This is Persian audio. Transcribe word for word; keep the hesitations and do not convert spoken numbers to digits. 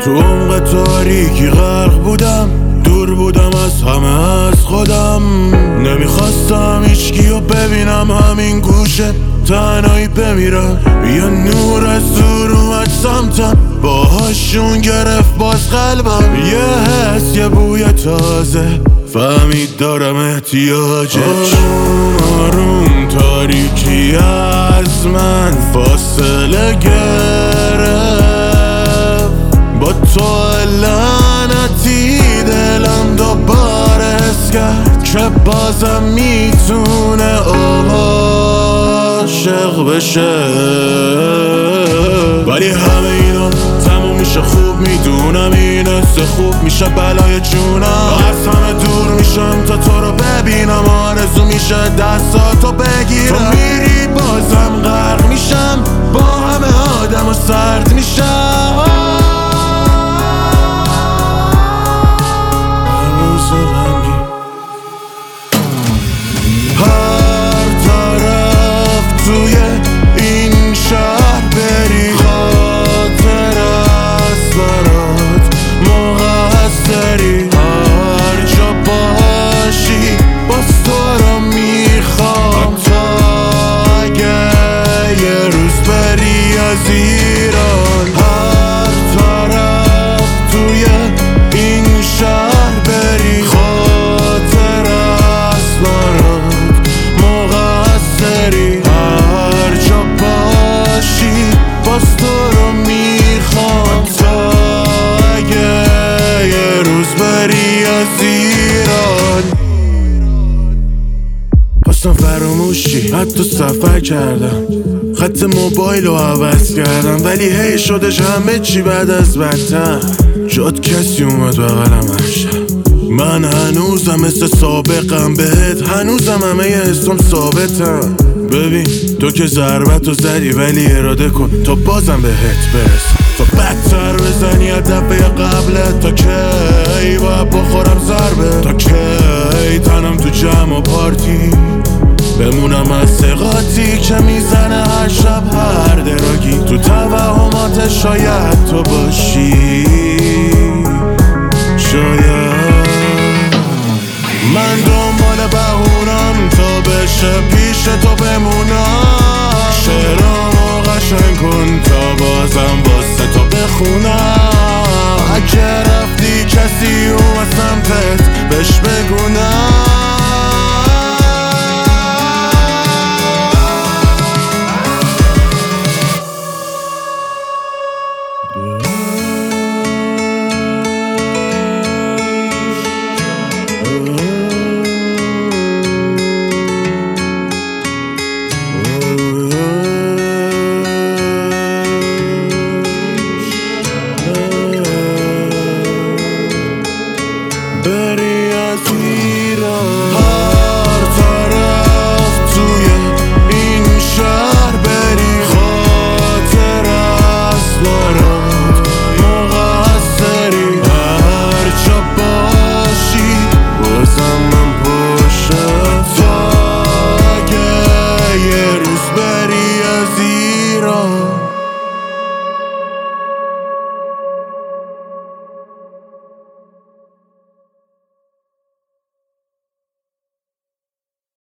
تو عمق تاریکی غرق بودم، دور بودم از همه از خودم. نمیخواستم هیچکیو ببینم، همین گوشه تنهایی بمیرم. یه نور از دور اومد سمتم، باهاشون گرفت باز قلبم. یه حس یه بوی تازه، فهمید دارم احتیاجش. آروم آروم تاریکی از من فاصله گرفت، با تو لعنتی دلم دوباره حس کرد که بازم میتونه عاشق بشه. ولی همه اینا تموم میشه خوب، میدونم این حس خوب میشه بلای جونم. از همه دور میشم تا تو رو ببینم، آرزو میشه دستاتو بگیرم. تو میری بازم غرق میشم، با همه آدم و سرد میشم. هر طرف توی این شهر بری، خاطر است برات مقصری. هر جا باشی باز تو رو میخوام، تا اگه یه روز بری از ایران. هر طرف توی این شهر بری، خاطر است برات مقصری. هر جا باشی باز تو رو میخوام، تا اگه یه روز بری از ایران. خواستم فراموشی، حتی سفر کردم، خط موبایل رو عوض کردم، ولی هی شدش همه چی بعد از بدتر. جاد کسی اومد بغلم امشب، من هنوزم مثل سابقم بهت، هنوزم همه یه حسم ثابتم. ببین تو که ضربتو زدی، ولی اراده کن تا بازم بهت برسم. تا بدتر بزنی از دفعه قبله، تا کی باید بخورم ضربه، تا کی تنم تو جمع و پارتی بمونم از ثقاتی که میزنه هر شب هر دراگی. تو توهمات شاید تو باشی، شاید من دنبال بهونم تا بشه پیش تو بمونم. شعرامو قشنگ کن تا بازم واسه تو بخونم. اگه رفتی کسی اومد سمتت بهش بگونم.